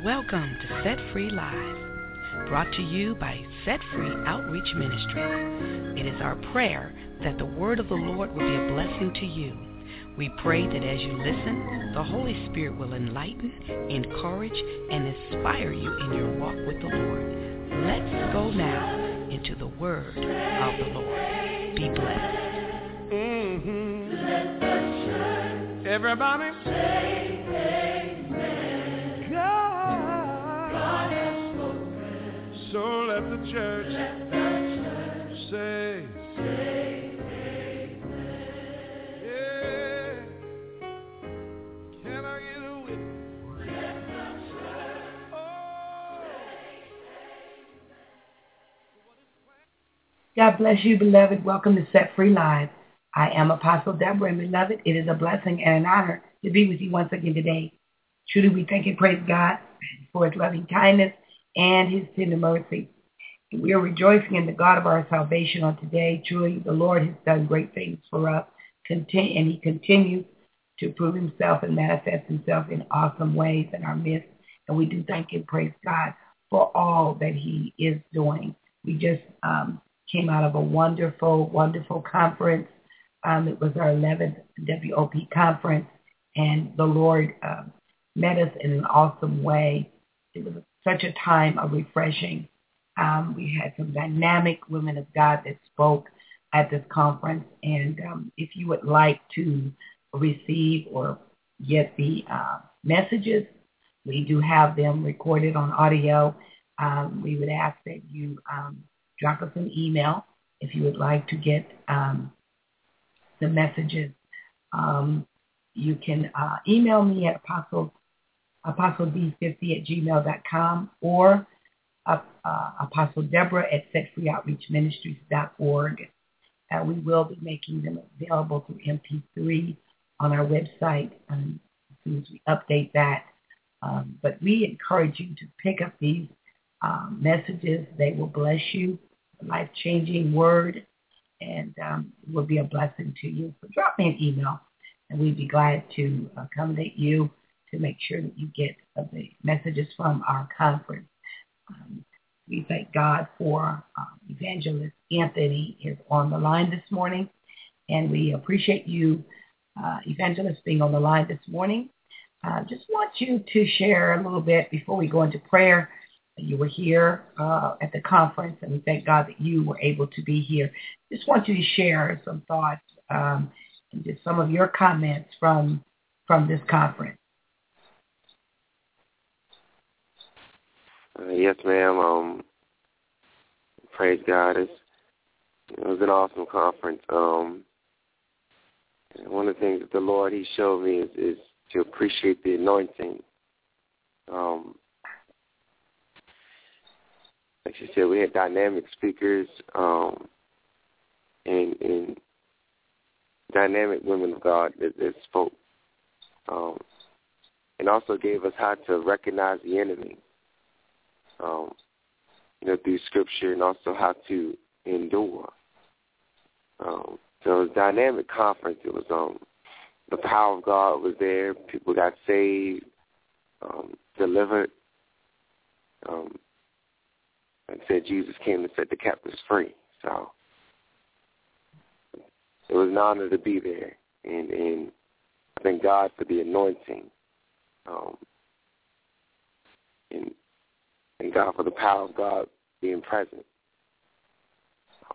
Welcome to Set Free Live, brought to you by Set Free Outreach Ministries. It is our prayer that the word of the Lord will be a blessing to you. We pray that as you listen, the Holy Spirit will enlighten, encourage, and inspire you in your walk with the Lord. Let's go now into the word of the Lord. Be blessed. Let the church, everybody say amen. God has spoken. So let the church, say amen. Yeah. Can I get a witness? Let the church, God bless you, beloved. Welcome to Set Free Live. I am Apostle Deborah, and beloved, it is a blessing and an honor to be with you once again today. Truly, we thank and praise God for his loving kindness and his tender mercy. We are rejoicing in the God of our salvation on today. Truly, the Lord has done great things for us, and he continues to prove himself and manifest himself in awesome ways in our midst. And we do thank and praise God for all that he is doing. We just came out of a wonderful, wonderful conference. It was our 11th WOP conference, and the Lord met us in an awesome way. It was such a time of refreshing. We had some dynamic women of God that spoke at this conference, and if you would like to receive or get the messages, we do have them recorded on audio. We would ask that you drop us an email if you would like to get the messages. You can email me at apostleD50@gmail.com or Apostle Deborah at setfreeoutreachministries.org. We will be making them available through MP3 on our website as soon as we update that. But we encourage you to pick up these messages. They will bless you, a life-changing word, and it will be a blessing to you. So drop me an email, and we'd be glad to accommodate you to make sure that you get the messages from our conference. We thank God for Evangelist Anthony is on the line this morning, and we appreciate you, Evangelist, being on the line this morning. Just want you to share a little bit before we go into prayer. You were here at the conference, and we thank God that you were able to be here. Just want you to share some thoughts and just some of your comments from this conference. Yes, ma'am. Praise God. It was an awesome conference. One of the things that the Lord, he showed me is to appreciate the anointing. Like she said, we had dynamic speakers and dynamic women of God that spoke, and also gave us how to recognize the enemy, through Scripture, and also how to endure. So it was a dynamic conference. It was the power of God was there. People got saved, delivered. Like I said, Jesus came to set the captives free. So it was an honor to be there. And I thank God for the anointing. And God for the power of God being present. So,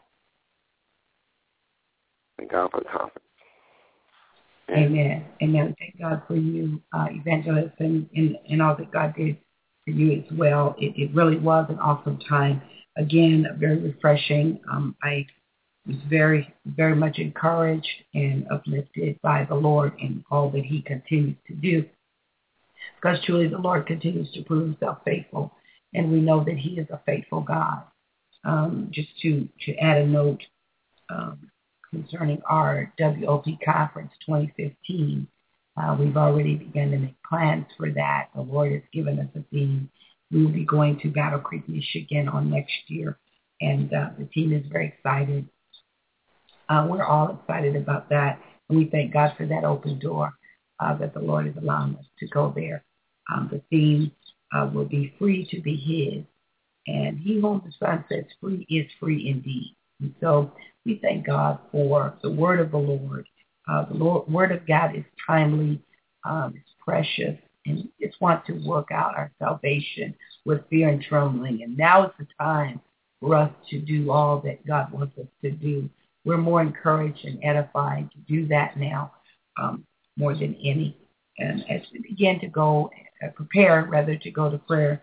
thank God for the conference. Amen. Amen. Thank God for you, Evangelist, and all that God did for you as well. It really was an awesome time. Again, very refreshing. I was very, very much encouraged and uplifted by the Lord and all that he continues to do. Because truly the Lord continues to prove himself faithful, and we know that he is a faithful God. Just to add a note concerning our WOP Conference 2015, we've already begun to make plans for that. The Lord has given us a theme. We will be going to Battle Creek, Michigan on next year, and the team is very excited. We're all excited about that, and we thank God for that open door that the Lord is allowing us to go there. The theme will be free to be his. And he whom the Son sets free is free indeed. And so we thank God for the word of the Lord. The word of God is timely, it's precious, and we just want to work out our salvation with fear and trembling. And now is the time for us to do all that God wants us to do. We're more encouraged and edified to do that now more than any. And as we begin to go, prepare rather to go to prayer,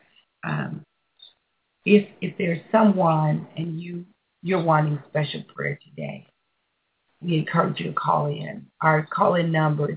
if there's someone and you're wanting special prayer today, we encourage you to call in. Our call-in number is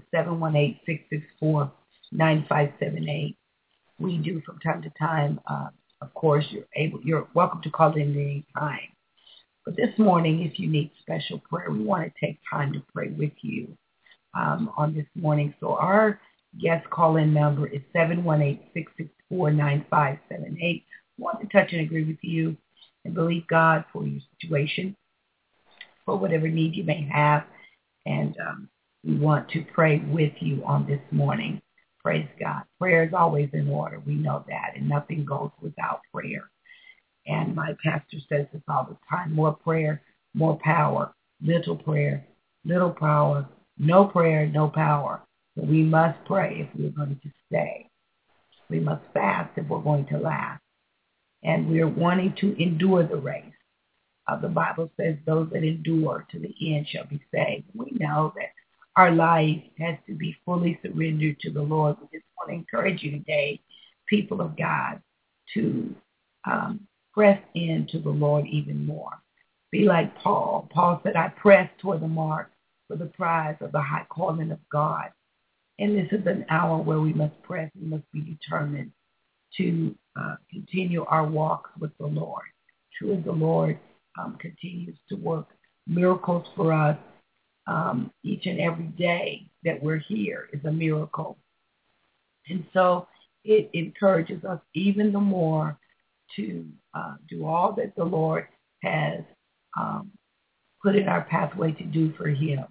718-664-9578. We do from time to time. Of course, you're welcome to call in at any time. But this morning, if you need special prayer, we want to take time to pray with you on this morning. So our guest call-in number is 718-664-9578. We want to touch and agree with you and believe God for your situation, for whatever need you may have. And we want to pray with you on this morning. Praise God. Prayer is always in order. We know that, and nothing goes without prayer. And my pastor says this all the time: more prayer, more power. Little prayer, little power. No prayer, no power. So we must pray if we're going to stay. We must fast if we're going to last. And we're wanting to endure the race. The Bible says those that endure to the end shall be saved. We know that our life has to be fully surrendered to the Lord. We just want to encourage you today, people of God, to press into the Lord even more. Be like Paul. Paul said, I press toward the mark for the prize of the high calling of God. And this is an hour where we must press. We must be determined to continue our walks with the Lord. Truly, the Lord continues to work miracles for us. Each and every day that we're here is a miracle. And so it encourages us even the more to do all that the Lord has put in our pathway to do for him.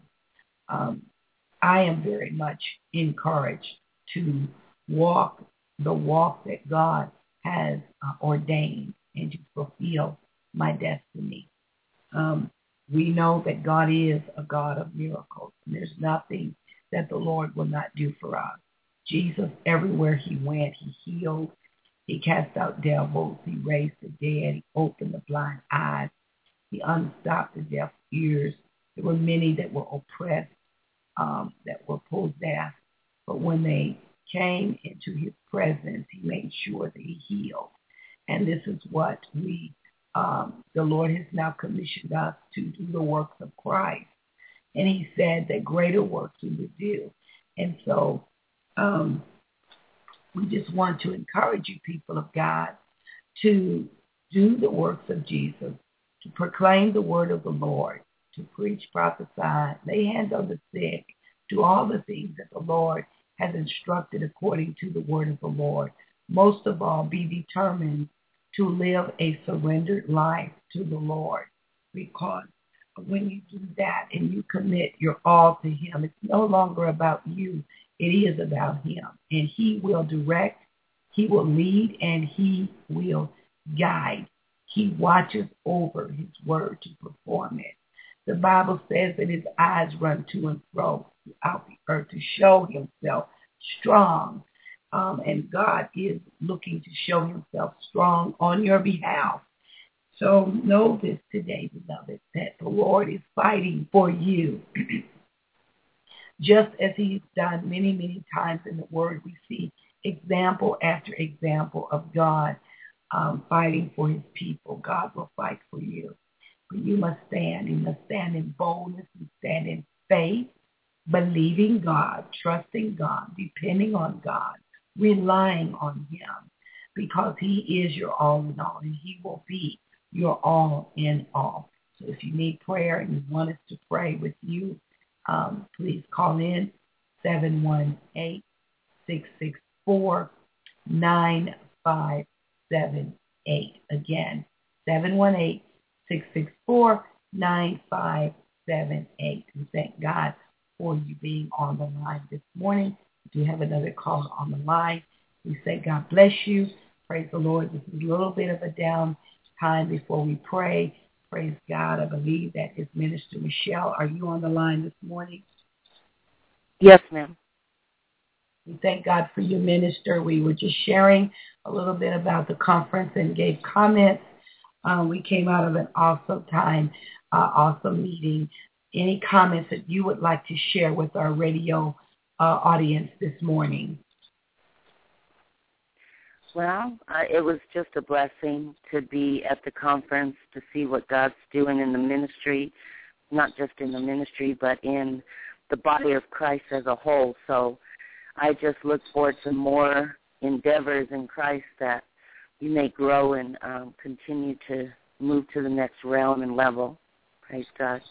I am very much encouraged to walk the walk that God has ordained and to fulfill my destiny. We know that God is a God of miracles, and there's nothing that the Lord will not do for us. Jesus, everywhere he went, he healed, he cast out devils, he raised the dead, he opened the blind eyes, he unstopped the deaf ears. There were many that were oppressed, that were possessed, but when they came into his presence, he made sure that he healed. And this is what the Lord has now commissioned us to do, the works of Christ. And he said that greater works we would do. And so we just want to encourage you, people of God, to do the works of Jesus, to proclaim the word of the Lord, to preach, prophesy, lay hands on the sick, do all the things that the Lord has instructed according to the word of the Lord. Most of all, be determined to live a surrendered life to the Lord, because when you do that and you commit your all to him, it's no longer about you. It is about him. And he will direct, he will lead, and he will guide. He watches over his word to perform it. The Bible says that his eyes run to and fro throughout the earth to show himself strong. And God is looking to show himself strong on your behalf. So know this today, beloved, that the Lord is fighting for you. Just as he's done many, many times in the word, we see example after example of God fighting for his people. God will fight for you. But you must stand. You must stand in boldness and stand in faith, believing God, trusting God, depending on God, relying on him, because he is your all in all, and he will be your all in all. So if you need prayer and you want us to pray with you, please call in 718-664-9578. Again, 718-664-9578. We thank God for you being on the line this morning. If you have another call on the line, we say God bless you Praise the Lord. This is a little bit of a down time before we pray. Praise God. I believe that is Minister Michelle. Are you on the line this morning? Yes, ma'am. We thank God for your minister. We were just sharing a little bit about the conference and gave comments. We came out of an awesome time, awesome meeting. Any comments that you would like to share with our radio audience this morning? Well, it was just a blessing to be at the conference, to see what God's doing in the ministry, not just in the ministry, but in the body of Christ as a whole. So I just look forward to more endeavors in Christ that we may grow and continue to move to the next realm and level. Praise God.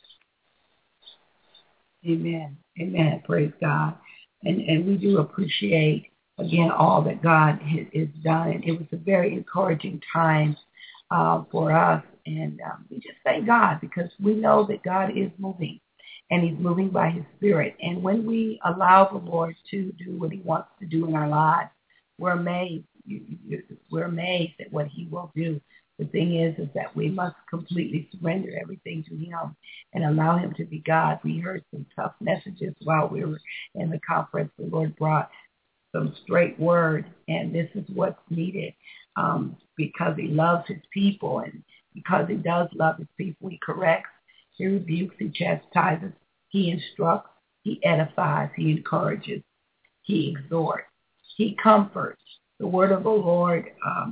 Amen. Amen. Praise God. And we do appreciate, again, all that God has done. And it was a very encouraging time for us. And we just thank God because we know that God is moving. And he's moving by his Spirit. And when we allow the Lord to do what he wants to do in our lives, we're amazed. We're amazed at what he will do. The thing is that we must completely surrender everything to him and allow him to be God. We heard some tough messages while we were in the conference. The Lord brought some straight word, and this is what's needed because he loves his people. And because he does love his people, he corrects, he rebukes, he chastises, he instructs, he edifies, he encourages, he exhorts, he comforts. The word of the Lord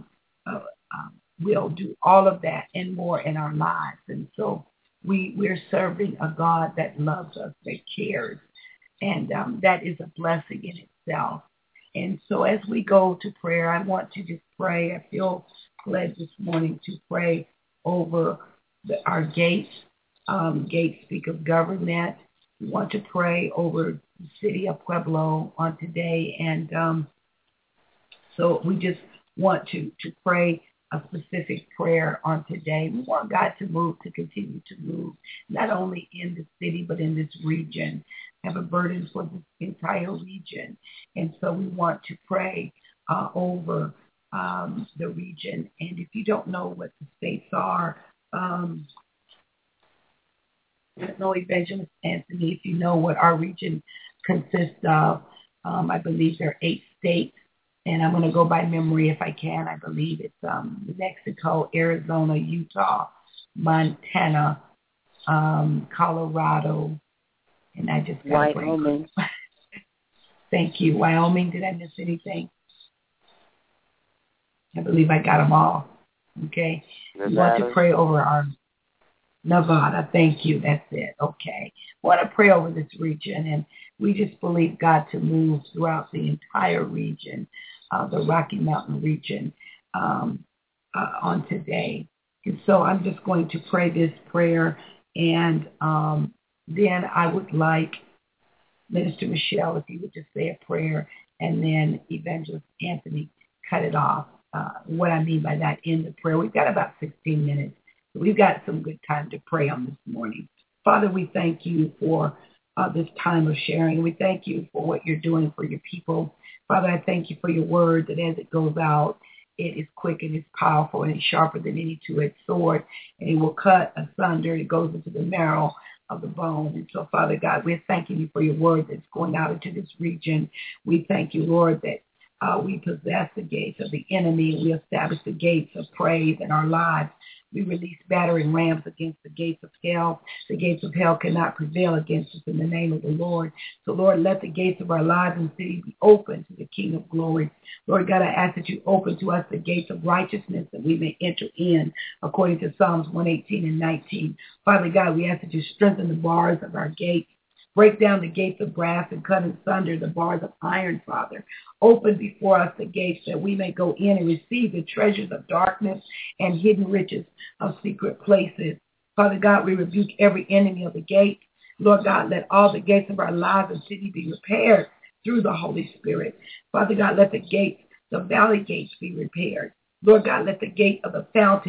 will do all of that and more in our lives. And so we're serving a God that loves us, that cares, and that is a blessing in itself. And so as we go to prayer, I want to just pray. I feel led this morning to pray over our gates. Gates speak of government. We want to pray over the city of Pueblo on today. And so we just want to pray a specific prayer on today. We want God to move, to continue to move, not only in the city, but in this region. Have a burden for this entire region. And so we want to pray over the region. And if you don't know what the states are, I don't know, Evangelist Anthony, if you know what our region consists of. I believe there are 8 states. And I'm going to go by memory if I can. I believe it's Mexico, Arizona, Utah, Montana, Colorado, and I just got Wyoming. Thank you. Wyoming. Did I miss anything? I believe I got them all. Okay. We want to pray over our Nevada. Thank you. That's it. Okay. I want to pray over this region, and we just believe God to move throughout the entire region, the Rocky Mountain region, on today. And so I'm just going to pray this prayer, and then I would like Minister Michelle, if you would just say a prayer, and then Evangelist Anthony cut it off. What I mean by that, in the prayer. We've got about 16 minutes. So we've got some good time to pray on this morning. Father, we thank you for this time of sharing. We thank you for what you're doing for your people. Father, I thank you for your word that as it goes out, it is quick and it's powerful and it's sharper than any two-edged sword, and it will cut asunder. It goes into the marrow of the bone. And so, Father God, we're thanking you for your word that's going out into this region. We thank you, Lord, that we possess the gates of the enemy, and we establish the gates of praise in our lives. We release battering rams against the gates of hell. The gates of hell cannot prevail against us in the name of the Lord. So, Lord, let the gates of our lives and city be open to the King of glory. Lord God, I ask that you open to us the gates of righteousness that we may enter in, according to Psalms 118 and 19. Father God, we ask that you strengthen the bars of our gates. Break down the gates of brass and cut asunder the bars of iron, Father. Open before us the gates that we may go in and receive the treasures of darkness and hidden riches of secret places. Father God, we rebuke every enemy of the gate. Lord God, let all the gates of our lives and city be repaired through the Holy Spirit. Father God, let the gates, the valley gates be repaired. Lord God, let the gate of the fountains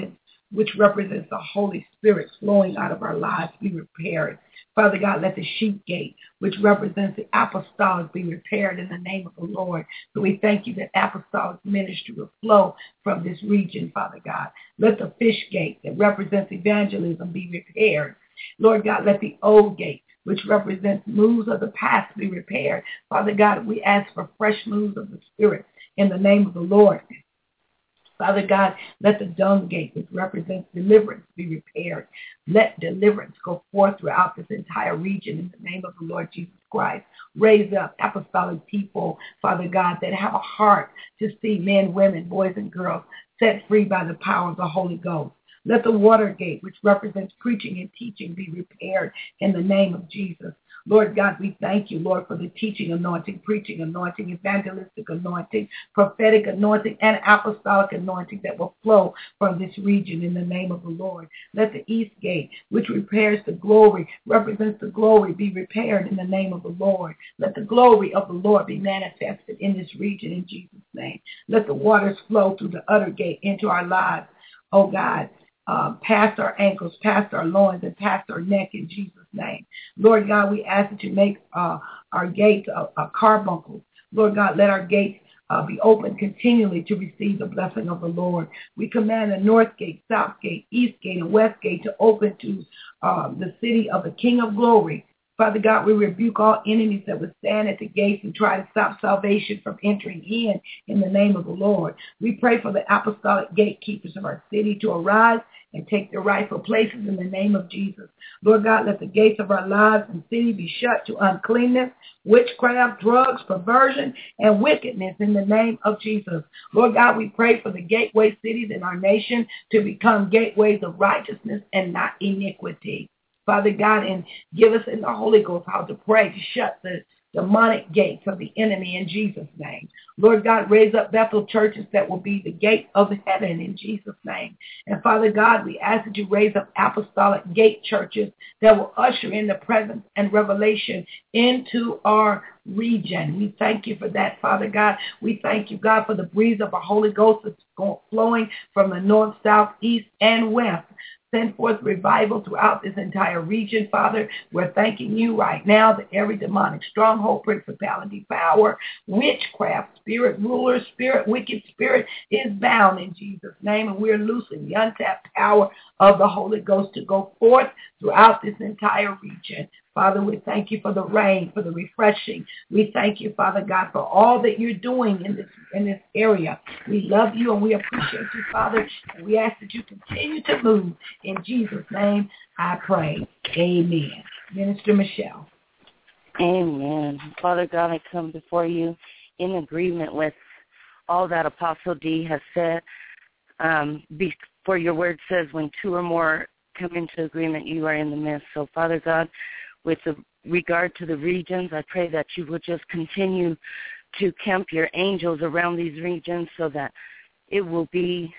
which represents the Holy Spirit flowing out of our lives, be repaired. Father God, let the sheep gate, which represents the apostolic, be repaired in the name of the Lord. So we thank you that apostolic ministry will flow from this region, Father God. Let the fish gate that represents evangelism be repaired. Lord God, let the old gate, which represents moves of the past, be repaired. Father God, we ask for fresh moves of the Spirit in the name of the Lord. Father God, let the dung gate, which represents deliverance, be repaired. Let deliverance go forth throughout this entire region in the name of the Lord Jesus Christ. Raise up apostolic people, Father God, that have a heart to see men, women, boys, and girls set free by the power of the Holy Ghost. Let the water gate, which represents preaching and teaching, be repaired in the name of Jesus. Lord God, we thank you, Lord, for the teaching anointing, preaching anointing, evangelistic anointing, prophetic anointing, and apostolic anointing that will flow from this region in the name of the Lord. Let the east gate, which repairs the glory, represents the glory, be repaired in the name of the Lord. Let the glory of the Lord be manifested in this region in Jesus' name. Let the waters flow through the utter gate into our lives, oh God. Past our ankles, past our loins, and past our neck in Jesus' name. Lord God, we ask that you make our gates carbuncles. Lord God, let our gates be open continually to receive the blessing of the Lord. We command the north gate, south gate, east gate, and west gate to open to the city of the King of Glory. Father God, we rebuke all enemies that would stand at the gates and try to stop salvation from entering in the name of the Lord. We pray for the apostolic gatekeepers of our city to arise and take their rightful places in the name of Jesus. Lord God, let the gates of our lives and city be shut to uncleanness, witchcraft, drugs, perversion, and wickedness in the name of Jesus. Lord God, we pray for the gateway cities in our nation to become gateways of righteousness and not iniquity. Father God, and give us in the Holy Ghost how to pray to shut the demonic gates of the enemy in Jesus' name. Lord God, raise up Bethel churches that will be the gate of heaven in Jesus' name. And Father God, we ask that you raise up apostolic gate churches that will usher in the presence and revelation into our region. We thank you for that, Father God. We thank you, God, for the breeze of the Holy Ghost that's flowing from the north, south, east, and west. Send forth revival throughout this entire region, Father. We're thanking you right now that every demonic stronghold, principality, power, witchcraft, spirit ruler, spirit, wicked spirit is bound in Jesus' name. And we're loosing the untapped power of the Holy Ghost to go forth throughout this entire region. Father, we thank you for the rain, for the refreshing. We thank you, Father God, for all that you're doing in this area. We love you and we appreciate you, Father. And we ask that you continue to move. In Jesus' name, I pray. Amen. Minister Michelle. Amen. Father God, I come before you in agreement with all that Apostle D has said. For your word says, when two or more come into agreement, you are in the midst. So, Father God, with regard to the regions, I pray that you will just continue to camp your angels around these regions so that they will be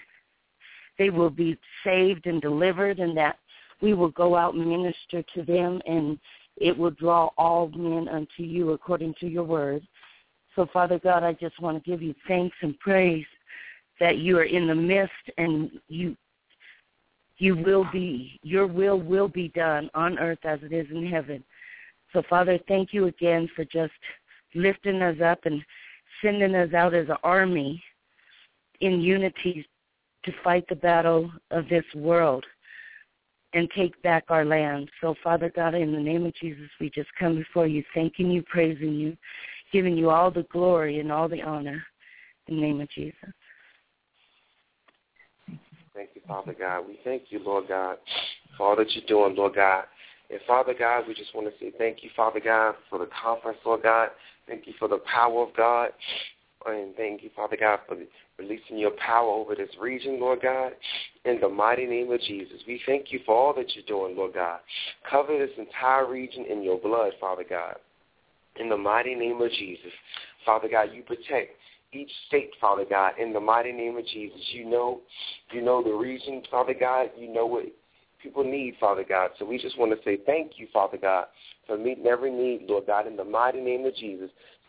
saved and delivered, and that we will go out and minister to them, and it will draw all men unto you according to your word. So, Father God, I just want to give you thanks and praise that you are in the midst, and your will will be done on earth as it is in heaven. So, Father, thank you again for just lifting us up and sending us out as an army in unity to fight the battle of this world and take back our land. So, Father God, in the name of Jesus, we just come before you, thanking you, praising you, giving you all the glory and all the honor in the name of Jesus. Thank you, Father God. We thank you, Lord God, for all that you're doing, Lord God. And, Father God, we just want to say thank you, Father God, for the conference, Lord God. Thank you for the power of God. And thank you, Father God, for releasing your power over this region, Lord God. In the mighty name of Jesus, we thank you for all that you're doing, Lord God. Cover this entire region in your blood, Father God. In the mighty name of Jesus, Father God, you protect each state, Father God, in the mighty name of Jesus. You know the region, Father God. You know what people need, Father God. So we just want to say thank you, Father God, for meeting every need, Lord God, in the mighty name of Jesus.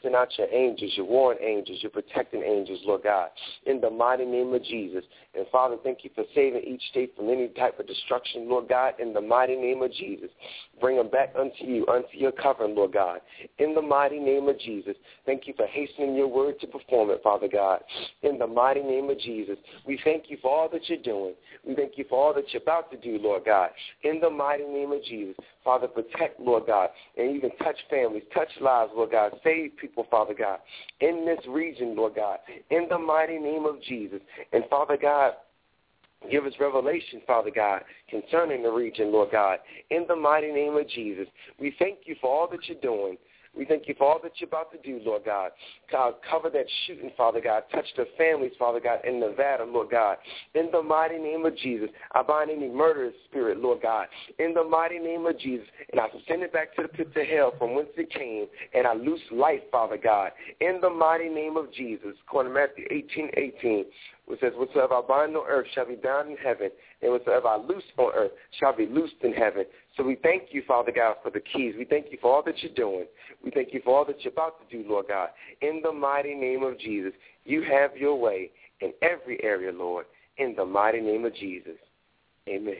Send out your angels, your warring angels, your protecting angels, Lord God, in the mighty name of Jesus. And, Father, thank you for saving each state from any type of destruction, Lord God, in the mighty name of Jesus. Bring them back unto you, unto your covering, Lord God, in the mighty name of Jesus. Thank you for hastening your word to perform it, Father God, in the mighty name of Jesus. We thank you for all that you're doing. We thank you for all that you're about to do, Lord God, in the mighty name of Jesus. Father, protect, Lord God, and even touch families, touch lives, Lord God. Save people, Father God, in this region, Lord God, in the mighty name of Jesus. And, Father God, give us revelation, Father God, concerning the region, Lord God, in the mighty name of Jesus. We thank you for all that you're doing. We thank you for all that you're about to do, Lord God. God, cover that shooting, Father God. Touch the families, Father God, in Nevada, Lord God. In the mighty name of Jesus, I bind any murderous spirit, Lord God. In the mighty name of Jesus, and I send it back to the pits of hell from whence it came, and I loose life, Father God. In the mighty name of Jesus, according to Matthew 18:18, which says, whatsoever I bind on earth shall be bound in heaven, and whatsoever I loose on earth shall be loosed in heaven. So we thank you, Father God, for the keys. We thank you for all that you're doing. We thank you for all that you're about to do, Lord God. In the mighty name of Jesus, you have your way in every area, Lord, in the mighty name of Jesus. Amen.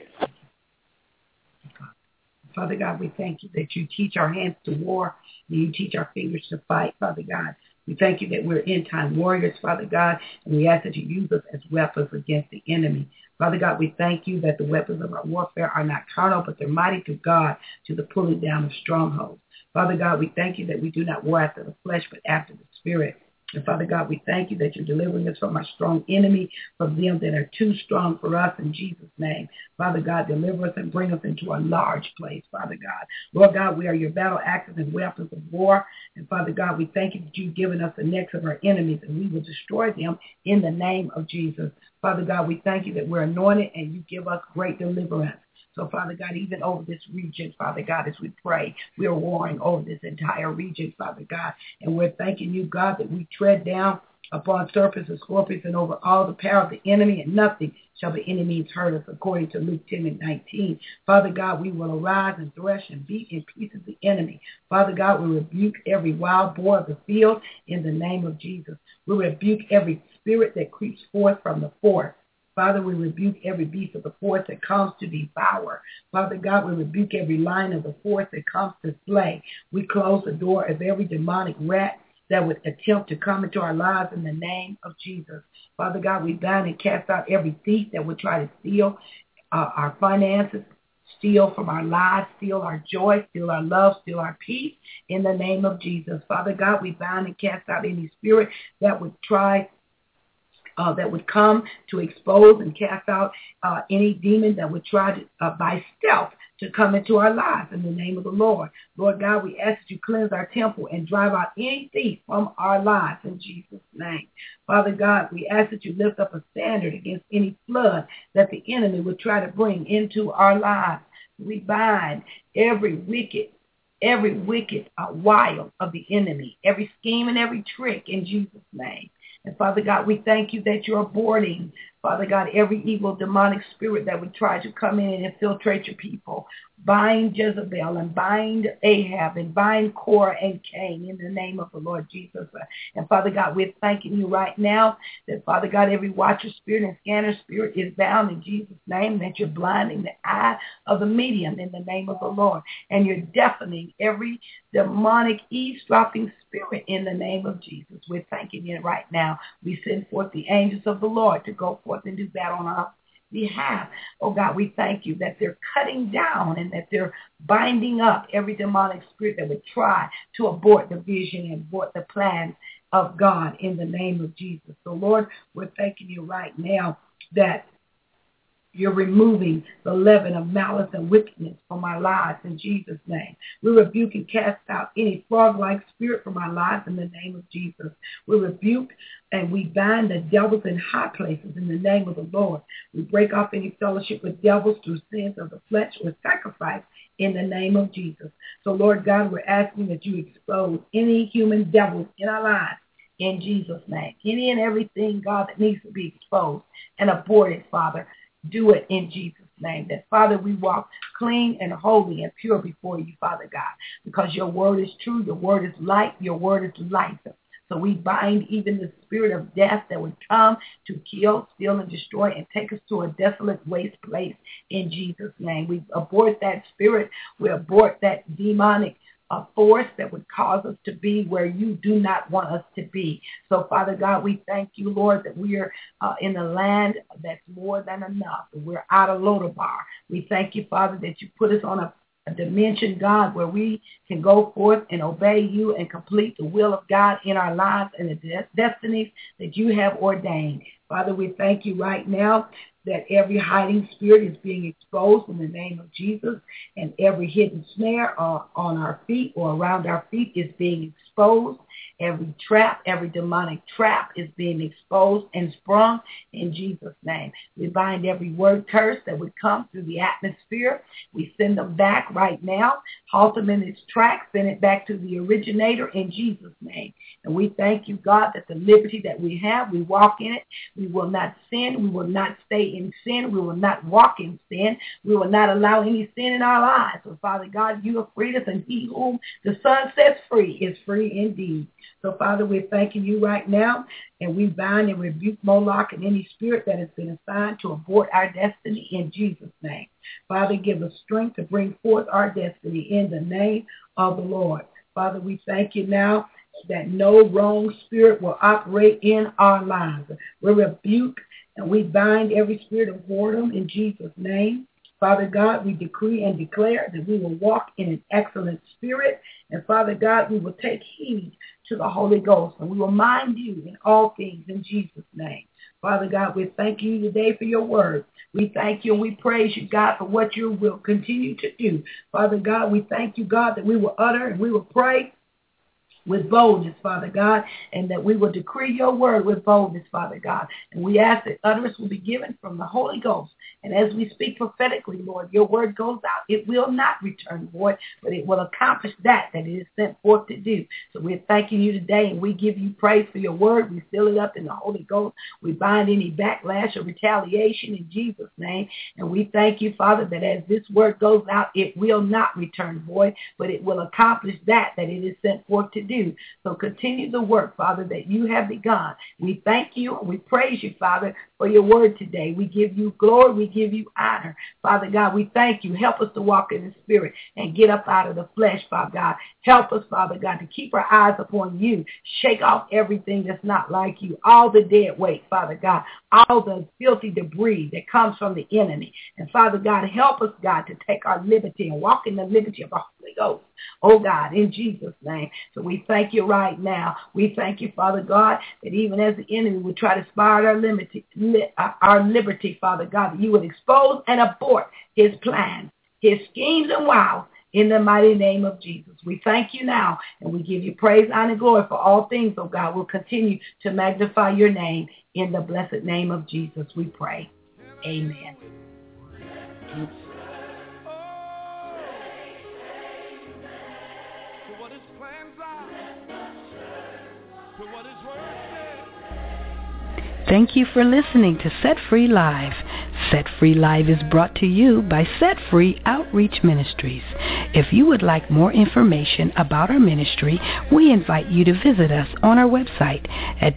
Father God, we thank you that you teach our hands to war and you teach our fingers to fight, Father God. We thank you that we're end-time warriors, Father God, and we ask that you use us as weapons against the enemy. Father God, we thank you that the weapons of our warfare are not carnal, but they're mighty through God to the pulling down of strongholds. Father God, we thank you that we do not war after the flesh, but after the Spirit. And Father God, we thank you that you're delivering us from our strong enemy, from them that are too strong for us in Jesus' name. Father God, deliver us and bring us into a large place, Father God. Lord God, we are your battle axes and weapons of war. And Father God, we thank you that you've given us the necks of our enemies and we will destroy them in the name of Jesus. Father God, we thank you that we're anointed and you give us great deliverance. So, Father God, even over this region, Father God, as we pray, we are warring over this entire region, Father God. And we're thanking you, God, that we tread down upon serpents and scorpions and over all the power of the enemy, and nothing shall the enemies hurt us, according to Luke 10:19. Father God, we will arise and thresh and beat in pieces the enemy. Father God, we rebuke every wild boar of the field in the name of Jesus. We rebuke every spirit that creeps forth from the forest. Father, we rebuke every beast of the forest that comes to devour. Father God, we rebuke every lion of the forest that comes to slay. We close the door of every demonic rat that would attempt to come into our lives in the name of Jesus. Father God, we bind and cast out every thief that would try to steal our finances, steal from our lives, steal our joy, steal our love, steal our peace in the name of Jesus. Father God, we bind and cast out any spirit that would try that would come to expose and cast out any demon that would try to, by stealth, to come into our lives in the name of the Lord. Lord God, we ask that you cleanse our temple and drive out any thief from our lives in Jesus' name. Father God, we ask that you lift up a standard against any flood that the enemy would try to bring into our lives. We bind every wicked wile of the enemy, every scheme and every trick in Jesus' name. And Father God, we thank you that you're aborting, Father God, every evil demonic spirit that would try to come in and infiltrate your people. Bind Jezebel and bind Ahab and bind Korah and Cain in the name of the Lord Jesus. And Father God, we're thanking you right now that, Father God, every watcher spirit and scanner spirit is bound in Jesus' name, that you're blinding the eye of the medium in the name of the Lord. And you're deafening every demonic eavesdropping spirit in the name of Jesus. We're thanking you right now. We send forth the angels of the Lord to go forth and do battle on our behalf. Oh God, we thank you that they're cutting down and that they're binding up every demonic spirit that would try to abort the vision and abort the plans of God in the name of Jesus. So Lord, we're thanking you right now that you're removing the leaven of malice and wickedness from our lives in Jesus' name. We rebuke and cast out any frog-like spirit from our lives in the name of Jesus. We rebuke and we bind the devils in high places in the name of the Lord. We break off any fellowship with devils through sins of the flesh or sacrifice in the name of Jesus. So Lord God, we're asking that you expose any human devils in our lives in Jesus' name. Any and everything, God, that needs to be exposed and aborted, Father. Do it in Jesus' name. That, Father, we walk clean and holy and pure before you, Father God, because your word is true, your word is light, your word is life. So we bind even the spirit of death that would come to kill, steal, and destroy and take us to a desolate waste place in Jesus' name. We abort that spirit. We abort that demonic force that would cause us to be where you do not want us to be. So, Father God, we thank you, Lord, that we are in a land that's more than enough. We're out of Lodabar. We thank you, Father, that you put us on a dimension, God, where we can go forth and obey you and complete the will of God in our lives and the destinies that you have ordained. Father, we thank you right now that every hiding spirit is being exposed in the name of Jesus, and every hidden snare on our feet or around our feet is being exposed. Every trap, every demonic trap is being exposed and sprung in Jesus' name. We bind every word curse that would come through the atmosphere. We send them back right now, halt them in its tracks, send it back to the originator in Jesus' name. And we thank you, God, that the liberty that we have, we walk in it. We will not sin. We will not stay in sin. We will not walk in sin. We will not allow any sin in our lives. So, Father God, you have freed us, and he whom the Son sets free is free indeed. So, Father, we're thanking you right now, and we bind and rebuke Moloch and any spirit that has been assigned to abort our destiny in Jesus' name. Father, give us strength to bring forth our destiny in the name of the Lord. Father, we thank you now that no wrong spirit will operate in our lives. We rebuke and we bind every spirit of boredom in Jesus' name. Father God, we decree and declare that we will walk in an excellent spirit. And Father God, we will take heed to the Holy Ghost, and we will mind you in all things in Jesus' name. Father God, we thank you today for your word. We thank you and we praise you, God, for what you will continue to do. Father God, we thank you, God, that we will utter and we will pray with boldness, Father God, and that we will decree your word with boldness, Father God. And we ask that utterance will be given from the Holy Ghost. And as we speak prophetically, Lord, your word goes out. It will not return void, but it will accomplish that it is sent forth to do. So we're thanking you today, and we give you praise for your word. We seal it up in the Holy Ghost. We bind any backlash or retaliation in Jesus' name. And we thank you, Father, that as this word goes out, it will not return void, but it will accomplish that it is sent forth to do. So continue the work, Father, that you have begun. We thank you and we praise you, Father, for your word today. We give you glory. We give you honor. Father God, we thank you. Help us to walk in the spirit and get up out of the flesh, Father God. Help us, Father God, to keep our eyes upon you. Shake off everything that's not like you, all the dead weight, Father God, all the filthy debris that comes from the enemy. And Father God, help us, God, to take our liberty and walk in the liberty of the Holy Ghost. Oh God, in Jesus' name. So we thank you right now. We thank you, Father God, that even as the enemy would try to spy our liberty, Father God, that you would expose and abort his plans, his schemes and wiles in the mighty name of Jesus. We thank you now, and we give you praise, honor, and glory for all things, oh God. We'll continue to magnify your name. In the blessed name of Jesus, we pray. Amen. Thank you for listening to Set Free Live. Set Free Live is brought to you by Set Free Outreach Ministries. If you would like more information about our ministry, we invite you to visit us on our website at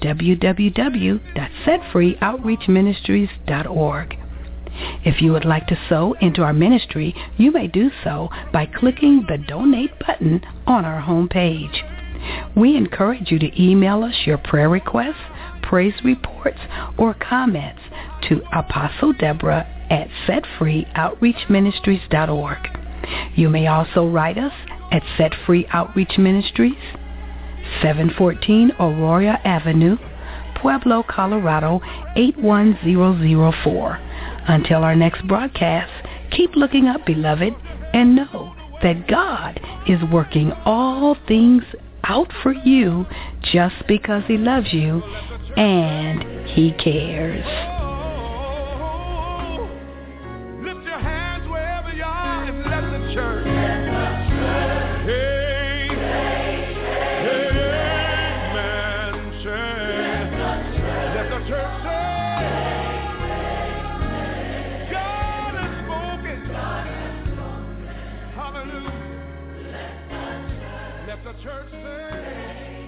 www.setfreeoutreachministries.org. If you would like to sow into our ministry, you may do so by clicking the donate button on our homepage. We encourage you to email us your prayer requests, praise reports, or comments to Apostle Deborah at setfreeoutreachministries.org. You may also write us at Set Free Outreach Ministries, 714 Aurora Avenue, Pueblo, Colorado, 81004. Until our next broadcast, keep looking up, beloved, and know that God is working all things out for you just because he loves you and he cares. Lift your hands wherever you are and let the church. Amen. Let the church say, God is Hallelujah. Let the church say.